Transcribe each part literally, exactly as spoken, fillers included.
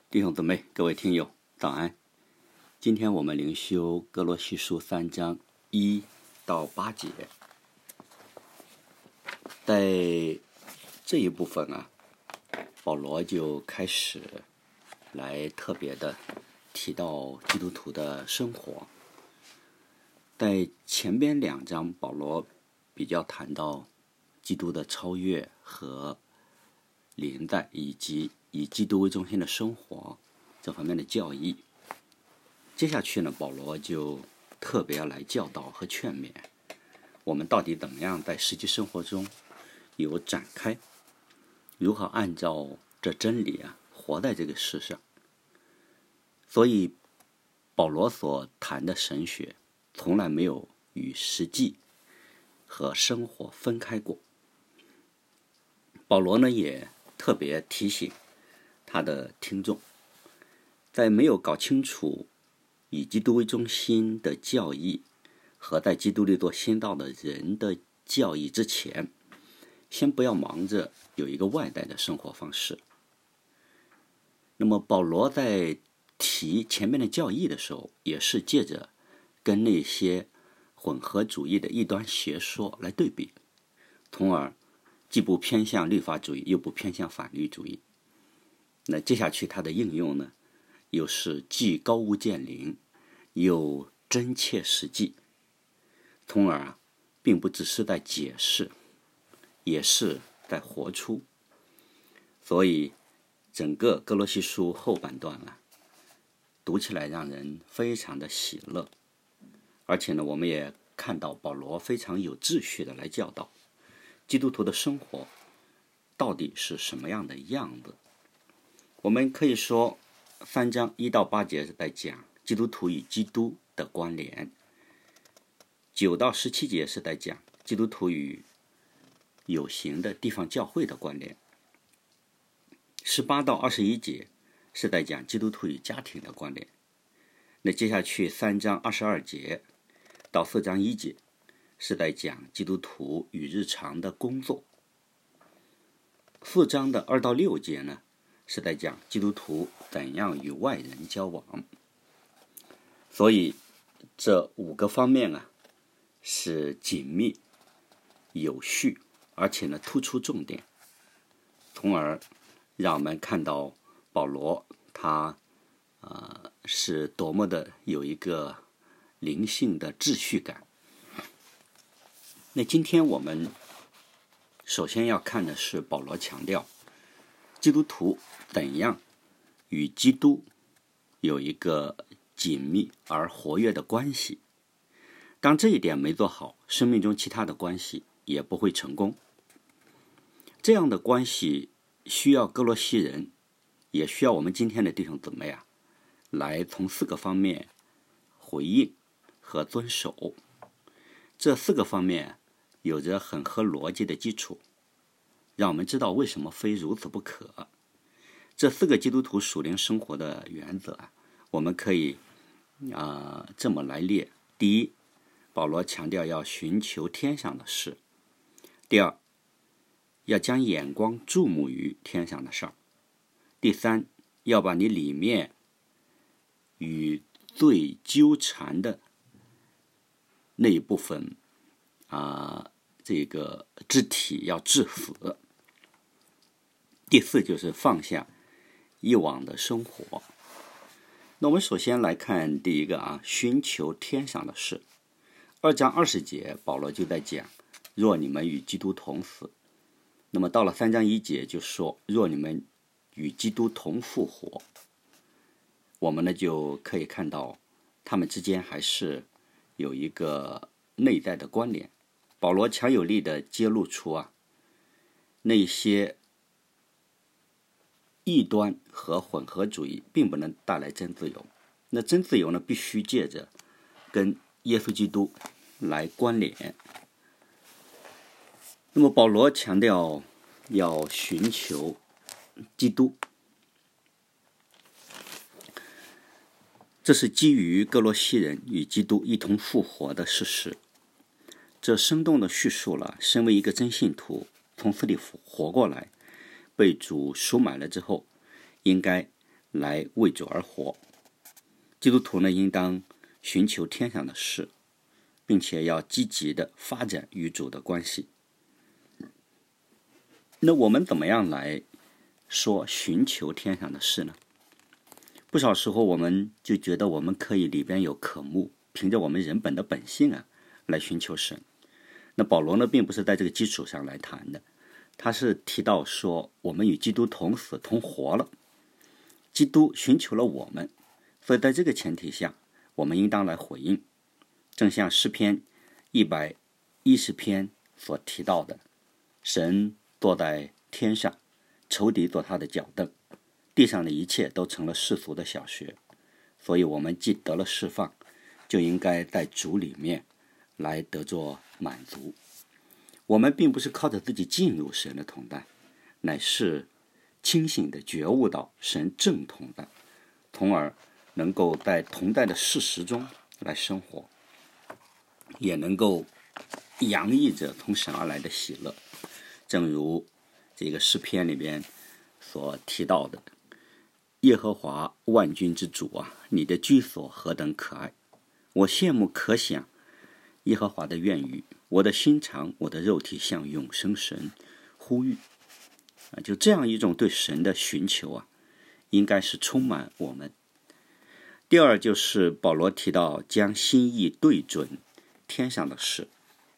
弟兄姊妹，各位听友，早安！今天我们灵修歌罗西书三章一到八节，在这一部分啊，保罗就开始来特别的提到基督徒的生活。在前边两章，保罗比较谈到基督的超越和临在，以及以基督为中心的生活这方面的教义。接下去呢，保罗就特别来教导和劝勉我们到底怎么样在实际生活中有展开，如何按照这真理啊活在这个世上。所以保罗所谈的神学从来没有与实际和生活分开过。保罗呢也特别提醒他的听众，在没有搞清楚以基督为中心的教义和在基督里做先道的人的教义之前，先不要忙着有一个外在的生活方式。那么保罗在提前面的教义的时候，也是借着跟那些混合主义的异端邪说来对比，从而既不偏向律法主义，又不偏向法律主义。那接下去它的应用呢，又是既高屋建瓴，又真切实际，从而啊，并不只是在解释，也是在活出。所以整个歌罗西书后半段啊，读起来让人非常的喜乐。而且呢，我们也看到保罗非常有秩序的来教导基督徒的生活到底是什么样的样子。我们可以说三章一到八节是在讲基督徒与基督的关联，九到十七节是在讲基督徒与有形的地方教会的关联，十八到二十一节是在讲基督徒与家庭的关联。那接下去三章二十二节到四章一节是在讲基督徒与日常的工作，四章的二到六节呢是在讲基督徒怎样与外人交往。所以这五个方面啊是紧密有序，而且呢突出重点，从而让我们看到保罗他呃是多么的有一个灵性的秩序感。那今天我们首先要看的是保罗强调基督徒怎样与基督有一个紧密而活跃的关系。当这一点没做好，生命中其他的关系也不会成功。这样的关系需要歌罗西人，也需要我们今天的弟兄姊妹啊，来从四个方面回应和遵守。这四个方面有着很合逻辑的基础，让我们知道为什么非如此不可。这四个基督徒属灵生活的原则啊，我们可以啊、呃、这么来列。第一，保罗强调要寻求天上的事；第二，要将眼光注目于天上的事儿；第三，要把你里面与罪纠缠的那一部分啊、呃，这个肢体要致死；第四就是放下以往的生活。那我们首先来看第一个啊，寻求天上的事。二章二十节，保罗就在讲，若你们与基督同死。那么到了三章一节就说，若你们与基督同复活。我们呢就可以看到，他们之间还是有一个内在的关联。保罗强有力地揭露出啊，那些异端和混合主义并不能带来真自由。那真自由呢，必须借着跟耶稣基督来关联。那么保罗强调要寻求基督，这是基于歌罗西人与基督一同复活的事实。这生动地叙述了身为一个真信徒从死里活过来，被主赎买了之后，应该来为主而活。基督徒呢，应当寻求天上的事，并且要积极的发展与主的关系。那我们怎么样来说寻求天上的事呢？不少时候我们就觉得我们可以里边有渴慕，凭着我们人本的本性啊来寻求神。那保罗呢，并不是在这个基础上来谈的，他是提到说我们与基督同死同活了，基督寻求了我们，所以在这个前提下，我们应当来回应。正像诗篇一百一十篇所提到的，神坐在天上，仇敌做他的脚凳，地上的一切都成了世俗的小学。所以我们既得了释放，就应该在主里面来得着满足。我们并不是靠着自己进入神的同在，乃是清醒的觉悟到神正同在，从而能够在同在的事实中来生活，也能够洋溢着从神而来的喜乐。正如这个诗篇里边所提到的，耶和华万军之主啊，你的居所何等可爱！我羡慕可想耶和华的愿语，我的心肠，我的肉体向永生神呼吁。啊，就这样一种对神的寻求啊，应该是充满我们。第二就是保罗提到将心意对准天上的事。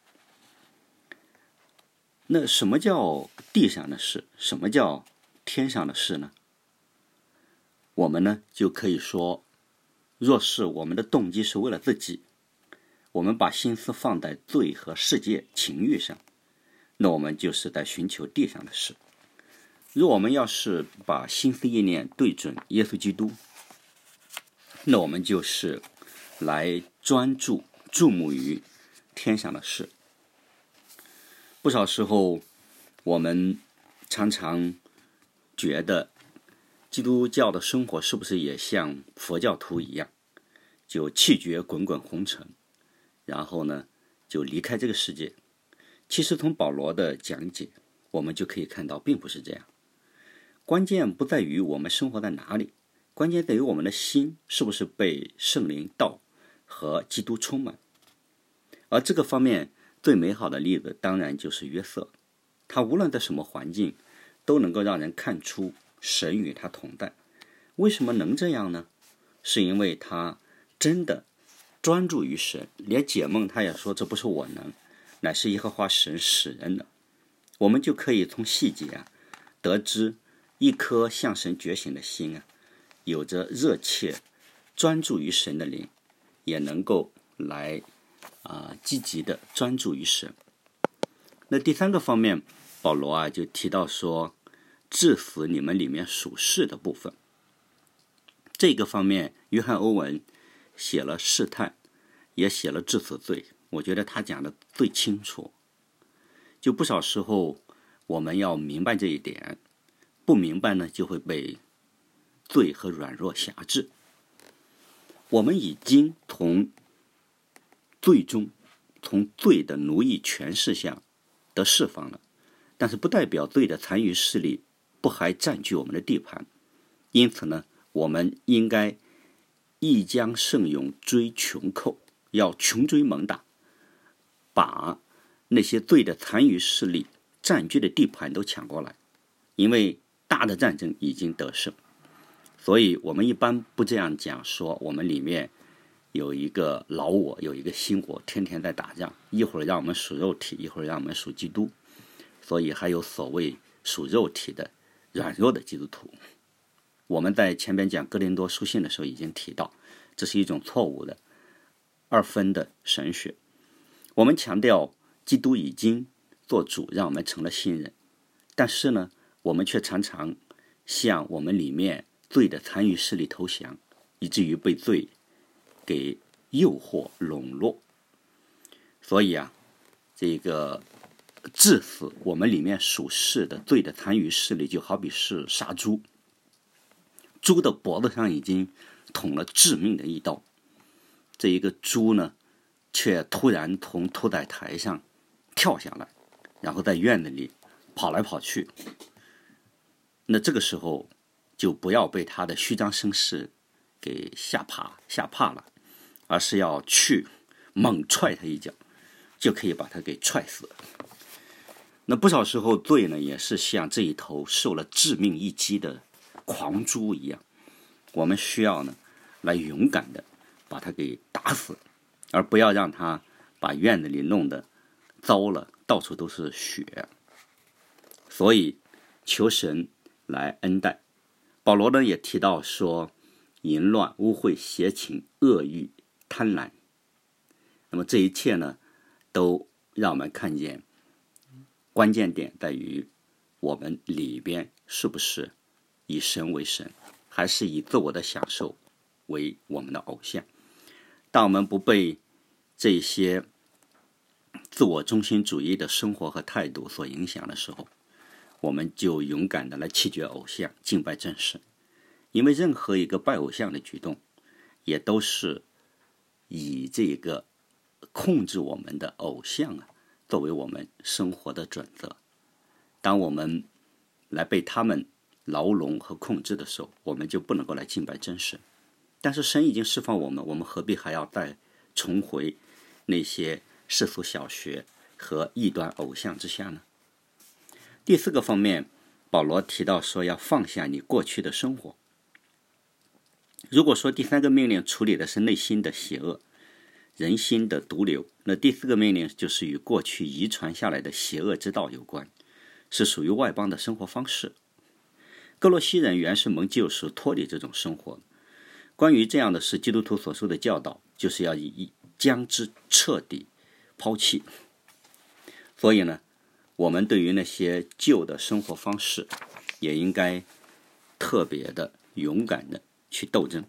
那什么叫地上的事？什么叫天上的事呢？我们呢就可以说，若是我们的动机是为了自己，我们把心思放在罪和世界情欲上，那我们就是在寻求地上的事。如果我们要是把心思意念对准耶稣基督，那我们就是来专注注目于天上的事。不少时候我们常常觉得基督教的生活是不是也像佛教徒一样，就气绝滚滚红尘，然后呢就离开这个世界。其实从保罗的讲解我们就可以看到并不是这样。关键不在于我们生活在哪里，关键在于我们的心是不是被圣灵道和基督充满。而这个方面最美好的例子当然就是约瑟，他无论在什么环境都能够让人看出神与他同在。为什么能这样呢？是因为他真的专注于神，连解梦他也说这不是我能，乃是耶和华神使人的。我们就可以从细节啊得知，一颗向神觉醒的心啊，有着热切专注于神的灵，也能够来啊积极的专注于神。那第三个方面，保罗啊就提到说，治死你们里面属世的部分。这个方面，约翰欧文写了试探，也写了治死罪，我觉得他讲的最清楚。就不少时候我们要明白这一点，不明白呢就会被罪和软弱辖制。我们已经从最终从罪的奴役权势下得释放了，但是不代表罪的残余势力不还占据我们的地盘。因此呢，我们应该亦将胜勇追穷寇，要穷追猛打，把那些罪的残余势力占据的地盘都抢过来。因为大的战争已经得胜，所以我们一般不这样讲，说我们里面有一个老我，有一个新我，天天在打仗，一会儿让我们属肉体，一会儿让我们属基督，所以还有所谓属肉体的软弱的基督徒。我们在前边讲哥林多书信的时候已经提到，这是一种错误的二分的神学。我们强调基督已经做主，让我们成了新人，但是呢我们却常常向我们里面罪的残余势力投降，以至于被罪给诱惑笼络。所以啊，这个治死我们里面属世的罪的残余势力，就好比是杀猪，猪的脖子上已经捅了致命的一刀，这一个猪呢却突然从屠宰台上跳下来，然后在院子里跑来跑去。那这个时候就不要被他的虚张声势给吓怕吓怕了，而是要去猛踹他一脚，就可以把他给踹死。那不少时候罪呢，也是像这一头受了致命一击的狂猪一样，我们需要呢来勇敢的把他给打死，而不要让他把院子里弄得糟了，到处都是血。所以求神来恩待。保罗呢也提到说，淫乱、污秽、邪情、恶欲、贪婪，那么这一切呢都让我们看见关键点在于我们里边是不是以神为神，还是以自我的享受为我们的偶像。当我们不被这些自我中心主义的生活和态度所影响的时候，我们就勇敢的来弃绝偶像，敬拜真神。因为任何一个拜偶像的举动，也都是以这个控制我们的偶像啊作为我们生活的准则。当我们来被他们牢笼和控制的时候，我们就不能够来敬拜真神。但是神已经释放我们，我们何必还要再重回那些世俗小学和异端偶像之下呢？第四个方面，保罗提到说要放下你过去的生活。如果说第三个命令处理的是内心的邪恶、人心的毒瘤，那第四个命令就是与过去遗传下来的邪恶之道有关，是属于外邦的生活方式。哥罗西人原是蒙救赎脱离这种生活，关于这样的事，基督徒所受的教导就是要以将之彻底抛弃。所以呢，我们对于那些旧的生活方式也应该特别的勇敢的去斗争。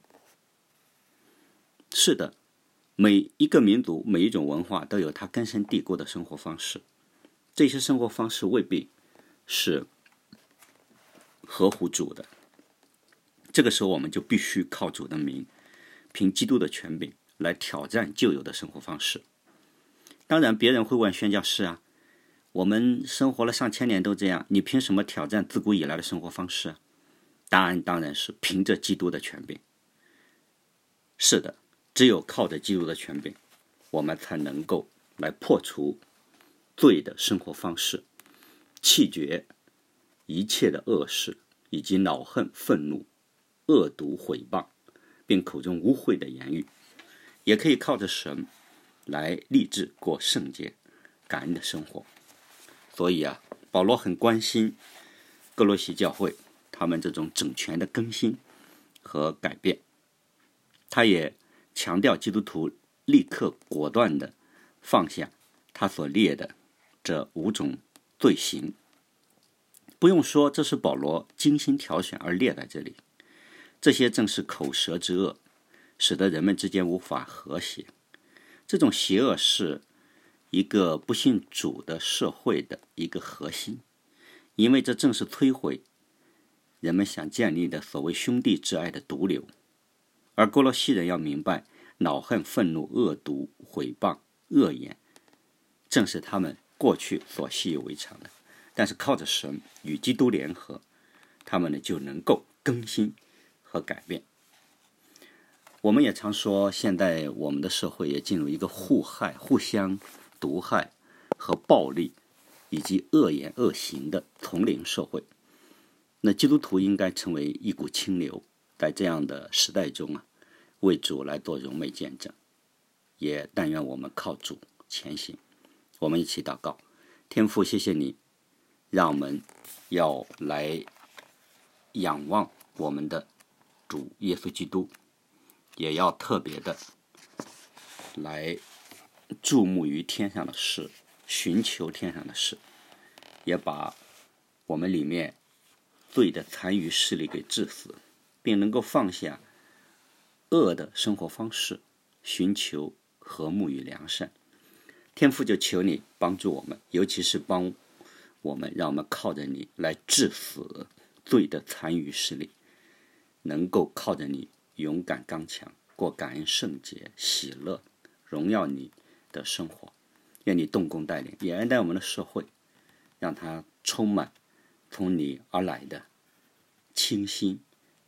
是的，每一个民族、每一种文化都有它根深蒂固的生活方式，这些生活方式未必是合乎主的。这个时候我们就必须靠主的名，凭基督的权柄来挑战旧有的生活方式。当然别人会问宣教士啊，我们生活了上千年都这样，你凭什么挑战自古以来的生活方式啊？答案当然是凭着基督的权柄。是的，只有靠着基督的权柄，我们才能够来破除罪的生活方式，弃绝一切的恶事，以及恼恨、愤怒、恶毒、毁谤，并口中污秽的言语。也可以靠着神来立志过圣洁、感恩的生活。所以啊，保罗很关心哥罗西教会他们这种整全的更新和改变。他也强调基督徒立刻果断地放下他所列的这五种罪行。不用说，这是保罗精心挑选而列在这里。这些正是口舌之恶，使得人们之间无法和谐。这种邪恶是一个不信主的社会的一个核心，因为这正是摧毁人们想建立的所谓兄弟之爱的毒瘤。而哥罗西人要明白，恼恨、愤怒、恶毒、毁谤、恶言，正是他们过去所习以为常的。但是靠着神与基督联合，他们呢就能够更新和改变。我们也常说，现在我们的社会也进入一个互害、互相毒害和暴力以及恶言恶行的丛林社会。那基督徒应该成为一股清流，在这样的时代中啊，为主来做荣美见证。也但愿我们靠主前行。我们一起祷告。天父，谢谢你让我们要来仰望我们的主耶稣基督，也要特别的来注目于天上的事，寻求天上的事，也把我们里面罪的残余势力给治死，并能够放下恶的生活方式，寻求和睦与良善。天父，就求你帮助我们，尤其是帮我们，让我们靠着你来治死罪的残余势力，能够靠着你勇敢刚强，过感恩圣洁、喜乐、荣耀你的生活。愿你动工带领，也恩待我们的社会，让它充满从你而来的清新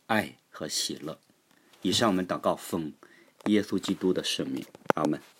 爱和喜乐。以上我们祷告奉耶稣基督的圣名，阿们。